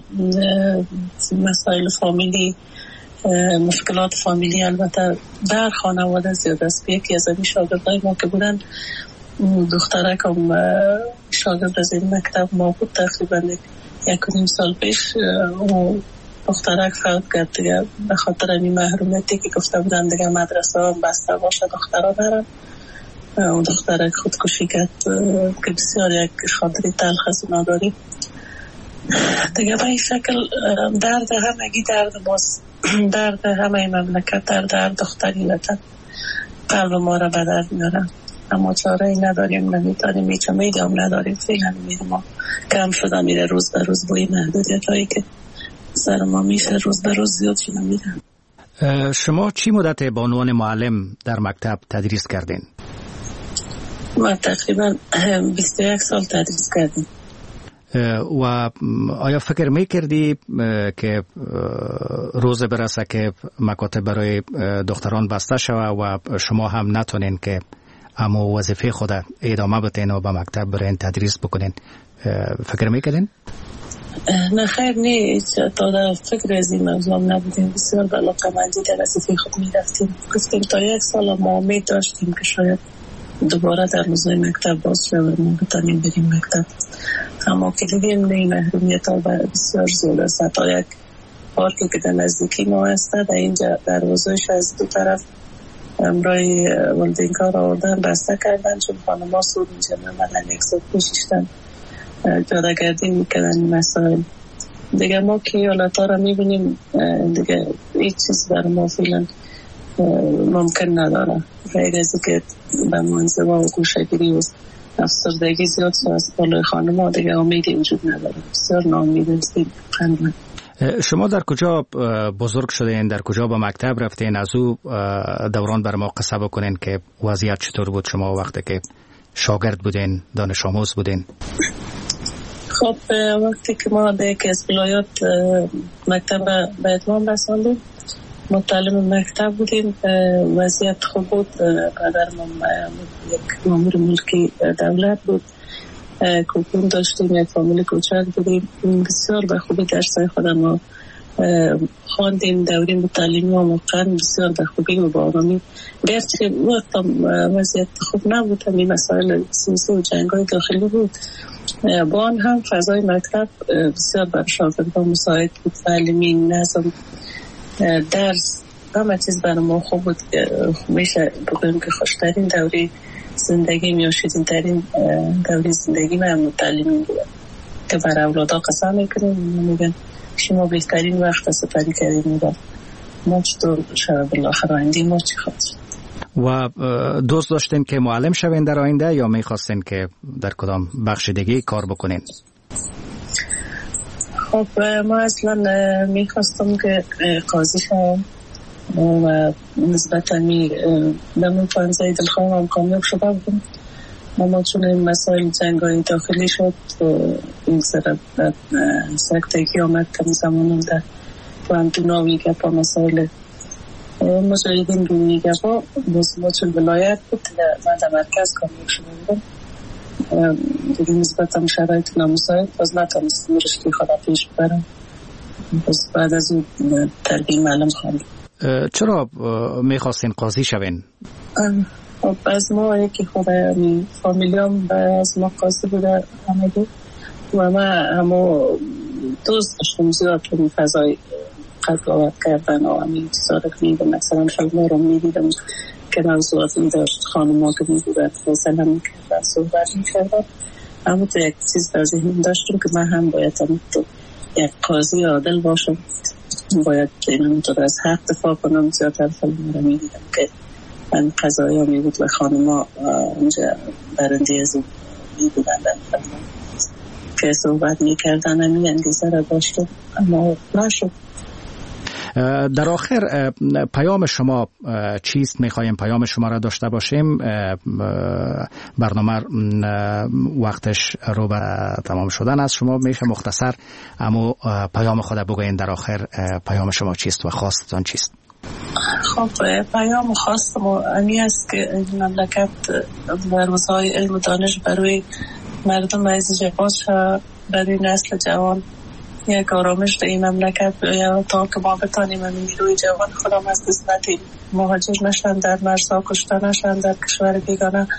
مسائل فامیلی، مشکلات فامیلی البته در خانواده زیاد است. یکی از این شاگردای ما که بودن دخترک هم شاگرد از این مکتب ما بود تقریبا 1.5 سال پیش و دخترک فوت کرد دیگه به خاطر این محرومیتی که گفته بودن دیگه مدرسه ها بسته باشه دخترها برن و دخترک خودکشی کرد که بسیار یک خاطری تلخ از اونا داریم دیگه. به این شکل درد همگی درد ماست، درد همه مملکت، درد دختری لطن قلب ما را به درد میارن، اما چاره ای نداریم، نمیتونیم، هیچ امیدی هم نداریم. فعلا امید ما کم شده میره، روز به روز با این محدودیت هایی که سر ما میشه روز به روز زیاد شده میره. شما چی مدت به عنوان معلم در مکتب تدریس کردین؟ ما تقریبا 21 سال تدریس کردیم. و آیا فکر میکردی که روز برسه که مکاتب برای دختران بسته شوه و شما هم نتونین که اما وظیفه خود ادامه بدین و به مکتب برین تدریس بکنین، فکر میکردین؟ نه خیر نیست، تا در فکر از این موضوع نبودیم. بسیار علاقه‌مندی در وظیفه خود میرفتیم. گفتیم تا 1 سال ما امید داشتیم که شاید دوباره در روزهای مکتب باز شد و ما بتانیم بریم مکتب، اما که دیدیم این محرومیت ها بسیار زیاد است. تا یک پارکی که در نزدیکی ما هست در اینجا در روزایش از دو طرف امرای ولدینکار آوردن بسته کردن، چون خانم ها سود اینجا نمدن یک سود پوشیشتن جادگردی میکنن این مسائل دیگه. ما که حالت ها را میبینیم دیگه هیچ چیز برای ما فعلا ممکن نداره غیر از که به منزوا و گوشگیری و افسردگی زیاد از بالای خانم ها دیگه امیدی وجود نداره. بسیار ناامید هستیم. شما در کجا بزرگ شدین؟ در کجا به مکتب رفتین؟ از او دوران بر ما قصه بکنین که وضعیت چطور بود شما وقتی که شاگرد بودین، دانش آموز بودین؟ خب وقتی که ما در یکی از ولایات مکتب به اتمام رساندیم، متعلم مکتب بودیم، وضعیت خوب بود. پدرم یک مامور ملکی دولت بود، کوپون داشتیم، یک فامیل کوچک بودیم، بسیار به خوبی درسای خودم رو خواندیم. دوره تعلیمی و موقعا بسیار به خوبی و با آرامی، گرچه وقتا وضعیت خوب نبود، همین مسائل سیاسی و جنگ‌های داخلی بود، با آن هم فضای مکتب بسیار بر شاگردان مساعد بود. تعلیمی، نظم، درس، همه چیز برای ما خوب بود. میشه بگویم که خوشترین دوره زندگی یا شیرین‌ترین دوره زندگی من تعلیمی بود که برای اولادا قسم میکنیم، میگن شما بهترین وقت سپری کردیم و ما چطور شب بالاخره آینده ما چی خواستیم. و دوست داشتین که معلم شوین در آینده یا میخواستین که در کدام بخش دیگه کار بکنین؟ خب ما اصلا میخواستم که قاضی شوم و نسبتا در پانزه دلخواهم کامیاب شده بودم، اما چون این مسائل جنگ‌های داخلی شد این سرکتگی آمد که زمانم در دونا گپا مسائل مجاهدین روی گپا ما چون ولایت بود من در مرکز کامیاب شده بودم دیگه نسبتا شرایط نامساعد باز نتونستم رشته خود پیش ببرم. باز بعد از اون تربیه معلم خواندم. چرا میخواستین قاضی شوین؟ خب از ما یکی خود فامیلیام از ما قاضی بوده همه بود و ما همه دوست داشتم زیاد تو این فضای قضاوت کردن و همین چیزا رو میدم. مثلا فیلم رو میدیدم که موضوعات این داشت خانم ها که میدونن فیصله میکردن صحبت میکردن، اما تو یک چیز در ذهنم داشتم که من هم باید تو یک قاضی عادل باشم، باید اینم تو از حق دفاع کنم. زیادتر فیلم رو میدیدم که من قضایی ها میبود و خانم ها اونجا برنده از اون میبودن در فیلم که صحبت میکردن همین انگیزه را داشتم، اما نشد. در آخر پیام شما چیست؟ میخوایم پیام شما را داشته باشیم. برنامه وقتش رو به تمام شدن است. شما میشه مختصر اما پیام خود بگوین در آخر پیام شما چیست و خواستتان چیست؟ خب پیام خواستم امی است که این مملکت در روزهای علم و دانش برای مردم عزیز باز برای نسل جوان یک آرامش در این مملکت بیاید تا که ما بتانیم نیروی جوان خودم از دست ندیم، مهاجر نشن، در مرزها کشته نشن، در کشور بیگانه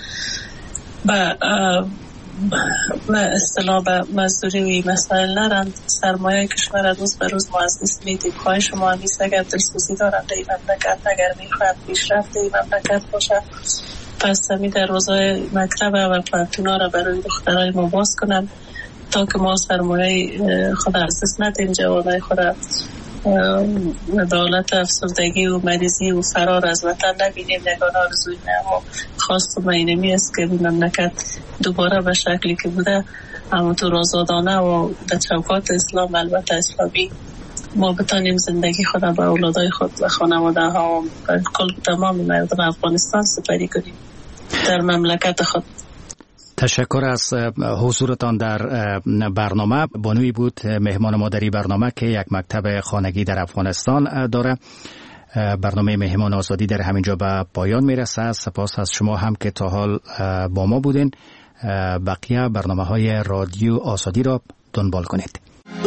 به اصطلاح به مزدوری و مسائل نرند. سرمایه کشور روز به روز ما از دست میدیم. خواهش ما همیست اگر دلسوزی دارند در این مملکت، اگر میخواهند پیشرفت در این مملکت باشه، پس همی در روزهای مکتب و پانتونا را برای دخترای ما باز کنند تا که ما سرمایه خود از دست ندیم، جوانای خود دولت افسردگی و مریضی و فرار از وطن نبینیم. نگان آرزوی ما خواست و اینمی است که این مملکت دوباره به شکلی که بوده همونطور آزادانه و در چوکات اسلام، البته اسلامی، ما بتانیم زندگی خود به اولادای خود و خانواده ها و کل تمام مردم افغانستان سپری کنیم در مملکت خود. تشکر از حضورتان در برنامه. بانوی بود مهمان ما در این برنامه که یک مکتب خانگی در افغانستان داره. برنامه مهمان آزادی در همینجا به پایان میرسه. سپاس از شما هم که تا حال با ما بودین. بقیه برنامه‌های رادیو آزادی را دنبال کنید.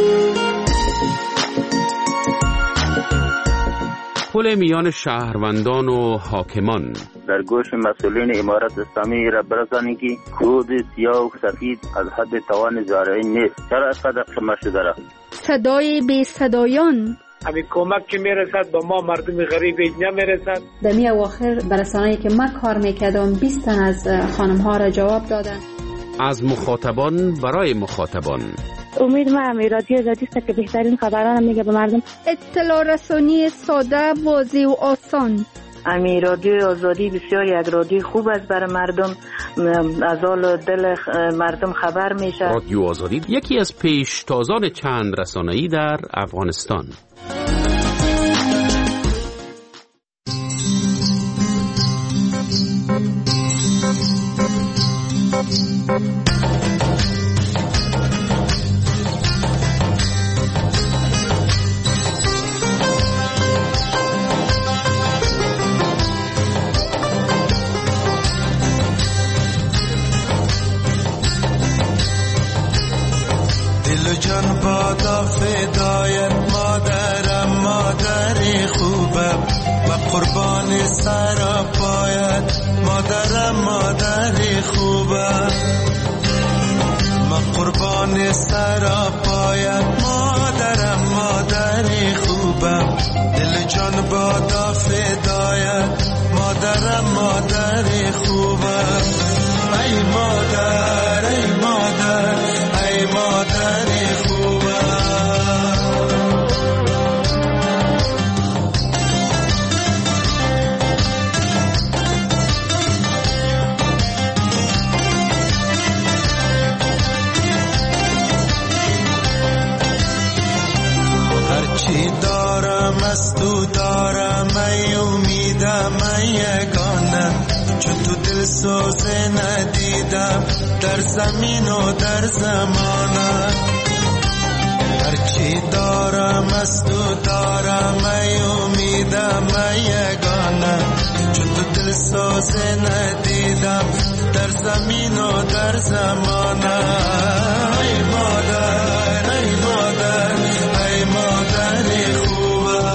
پل میان شهروندان و حاکمان. در گوش مسئولین امارت اسلامی را برسانید که کود سیاه و سفید از حد توان زارعین نیست. چرا اینقدر خمار شده است؟ صدای بی صدایان. همین کمک که میرسد به ما مردم غریب نمیرسد. در می اواخر برسانه‌ای که من کار میکردم 20 تن از خانم ها را جواب دادن. از مخاطبان برای مخاطبان. امید ما رادیو آزادی است که بهترین خبران میگه به مردم. اطلاع رسانی ساده، واضح و آسان. رادیو آزادی بسیار یک رادیو خوب است برای مردم، از حال دل مردم خبر میشه. رادیو آزادی یکی از پیشتازان چند رسانه‌ای در افغانستان. جان بادا فدایت مادرم، مادری خوبم و قربان سر پایت مادرم، مادری خوبم و قربان سر پایت مادرم، مادری خوبم. دل جان بادا فدایت مادرم، مادری خوبم. ای مادر، ای مادر، ای مادری خوبم. هرچی دارم از تو دارم، ای امیدم، ای یگانه، چون تو دل سوزه ندیدم در زمین و در زمانه. هرچی دارم از تو دارم، ای امیدم، ای یگانه، چون تو دل سوزه ندیدم در زمین و در زمانه. ای مادر، ای مادر، ای مادری خوبم.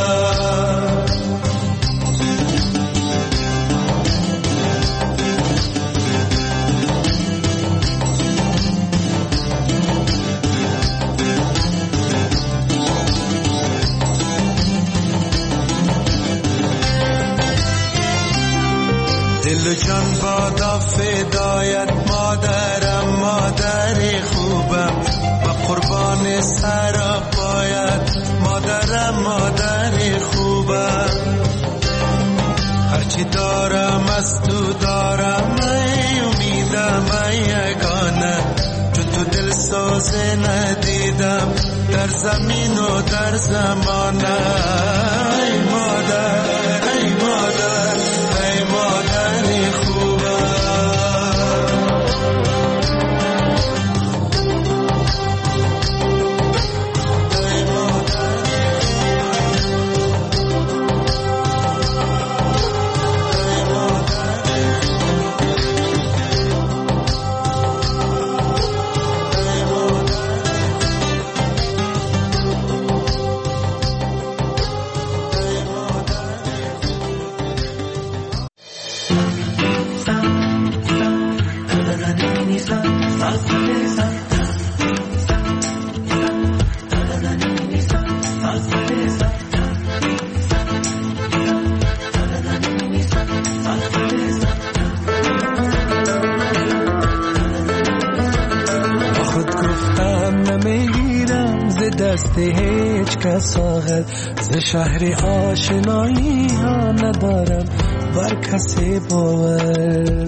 دل جان بادا فدایت مادرم، مادری خوبم و قربان سر پایت مادرم، مادری خوبم. هرچی دارم از تو دارم، ای امیدم، ای یگانه، چون تو دل سوزه ندیدم در زمین و در زمانه. ای مادر، ای مادر، ای مادری خوبم. ای مادر دست هیچ کس آخر ز شهر آشنایی ها ندارم بر کسی باور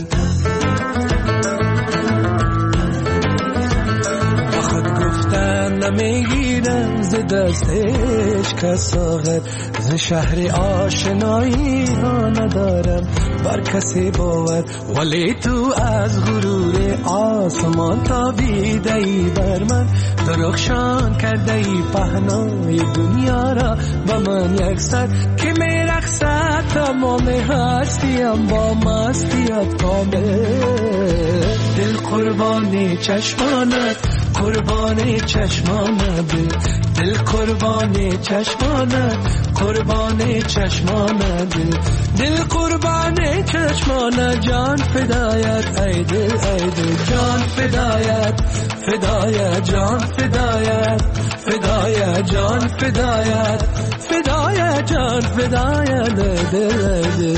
با خود گفتن نمیگیرم ز دست هیچ کس آخر ز شهر آشنایی ها ندارم بر کسی باور ولی تو از غرور آسمان تابیده ای بر من درخشان کرده ای پهنای دنیا را با من یک سر که می رقصد تمام هستیم با مستیت کامل دل قربانی چشمانت قربانی چشمانت دل قربانی چشمانت قربانی چشمانت دل قربانی چشمانت جان فدایت ای دل جان فدایت فدایت جان فدایت فدایت جان فدایت فدایت جان فدایت دل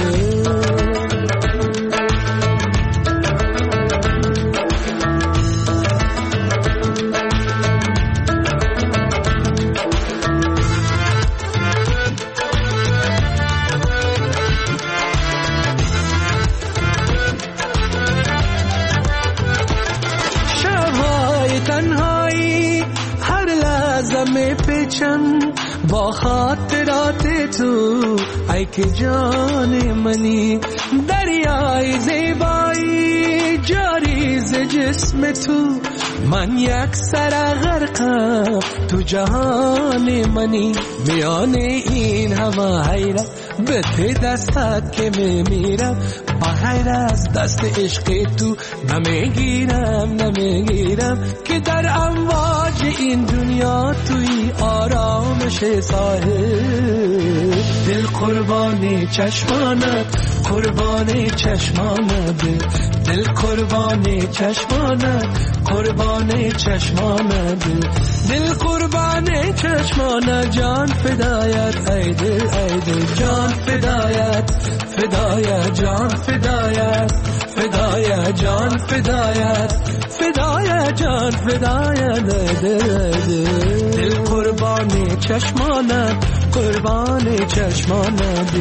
با خاطرات تو ای که جان منی دریای زیبایی جاری ز جسم تو من یک سر غرقم تو جهان منی میان این همه حیرت به ته دستت که میمیرم بغیر از دست عشق تو نمیگیرم که در امواج این دنیا توی آرامش ساحل دل قربانی چشمانت قربانی چشمانت دل قربانی چشمانت قربانی چشمانت دل قربانی چشمانت جان فدایت ای دل جان فدایت فدایت جان فدایت فدایت جان فدایت فدایت جان فدایت دل قربانی چشمانت قربانی چشمانت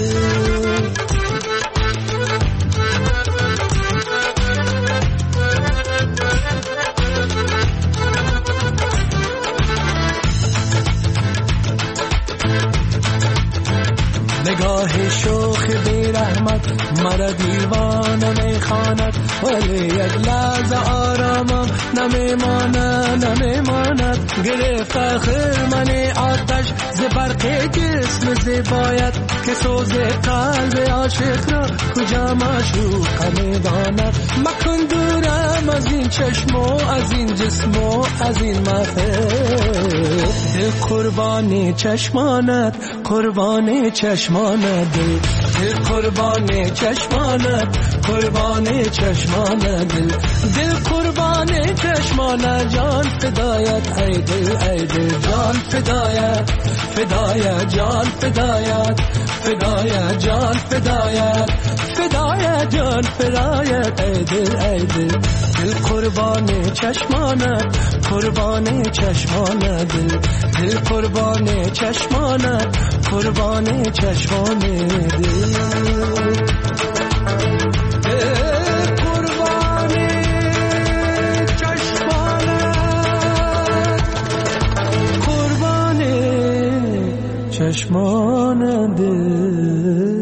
نگاه شوخ بی رحمت مرا دیوانه میخواند ولی یک لحظه آرامم نمیماند گرفت آخر من آتش ز برق جسم زیبایت که سوز قلب عاشق را کجا معشوق میداند مکن دورم از این چشم و از این جسم و از این محفل دل قربانی چشمانت قربانی چشمانت دل قربانی چشمانت قربانی چشمانت دل قربانی چشمانت جان فدایت ای دل جان فدایت فدایت جان فدایت فدایت جان فدایت فدایت جان فدایت ای دل دل قربانی چشمانت قربانی چشمانت دل قربانی چشمانت قربانی چشمانت چشمان دل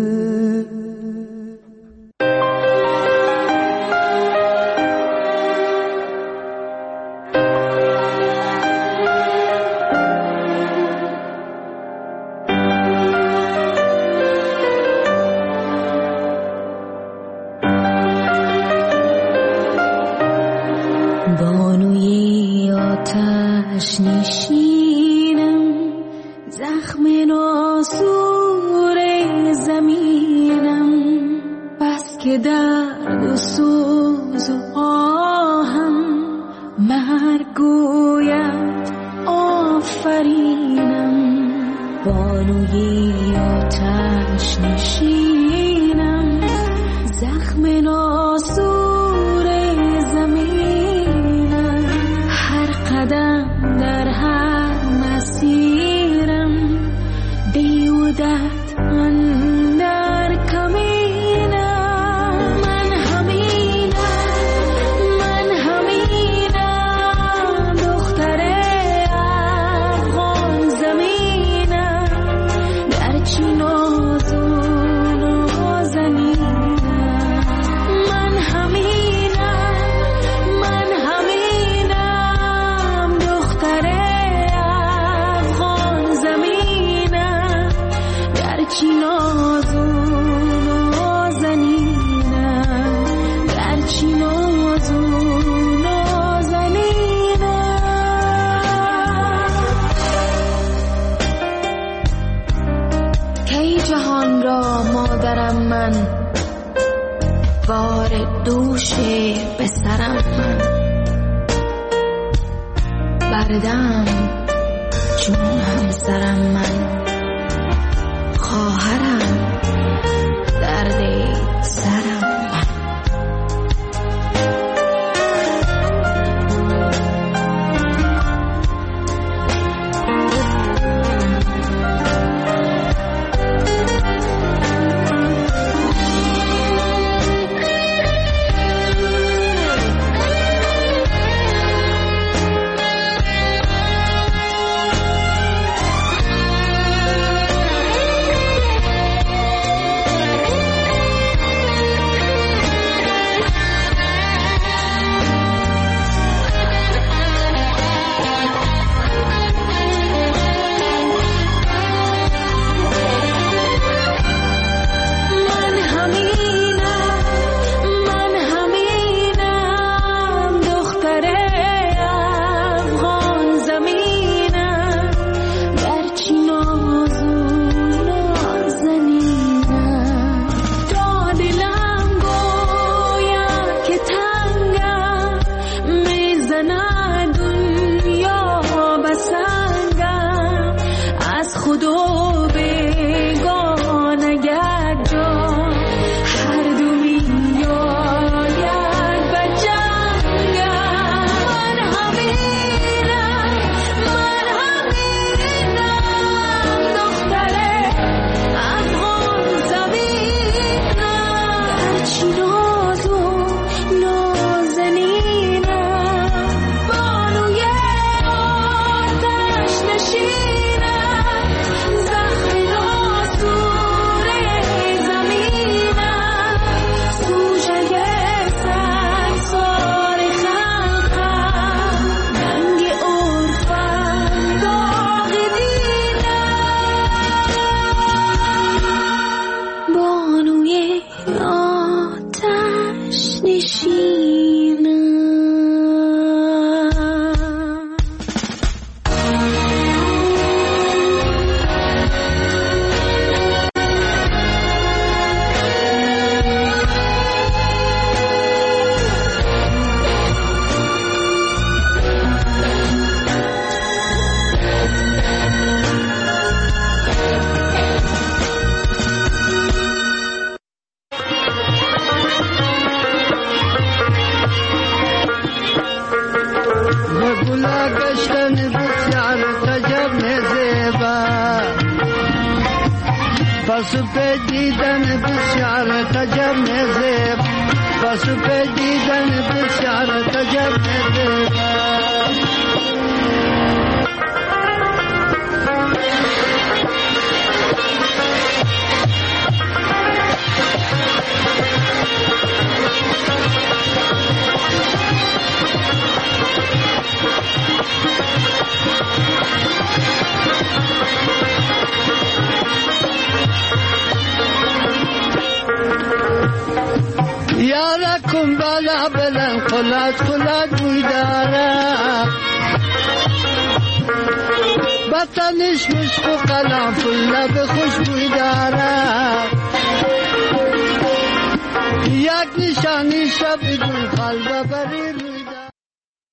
بانوی آتش نشینم زخم ناسور زمینم بس که درد و سوز و آهم مرگ گوید آفرینم، بانوی آتش نشینم، زخم ناسور زمینم، هر قدم در هر مسیرم، بیودت اندر کمینم. من همینم دختر افغان زمینم، گرچه نازون و زنینم. من همینم دختر افغان زمینم، گرچه نازون و زنینم، گرچه نازون و زنینم. کی جهان را مادرم من، بار دوش به سرم من، بردم چون همسرم من، خواهرم درد سرم من. دیدن بسیار تجب نزیب بس به دیدن بسیار تجب نزیب یارکم بالا بلند قلات بوی داره بطنش مشک و قرنفل لب خوش بوی داره یک نشانی شب بدون قلب بری